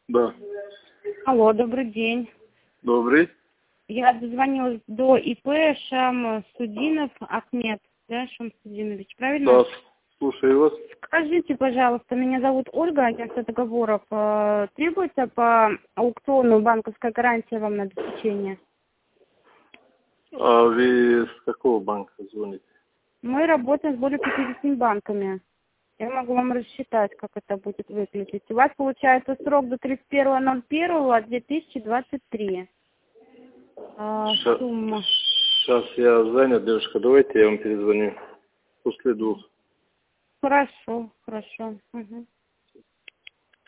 Да. Алло, добрый день. Добрый. Я дозвонилась до ИП Шамсудинов Ахмед, да, Шамсудинович, правильно? Да, слушаю вас. Скажите, пожалуйста, меня зовут Ольга, агентство договоров. Требуется по аукциону банковская гарантия вам на обеспечение? А вы с какого банка звоните? Мы работаем с более 50 банками. Я могу вам рассчитать, как это будет выглядеть. У вас получается срок до 31.01.2023. Сумма. Сейчас я занят, девушка. Давайте я вам перезвоню после 2. Хорошо, хорошо. Угу.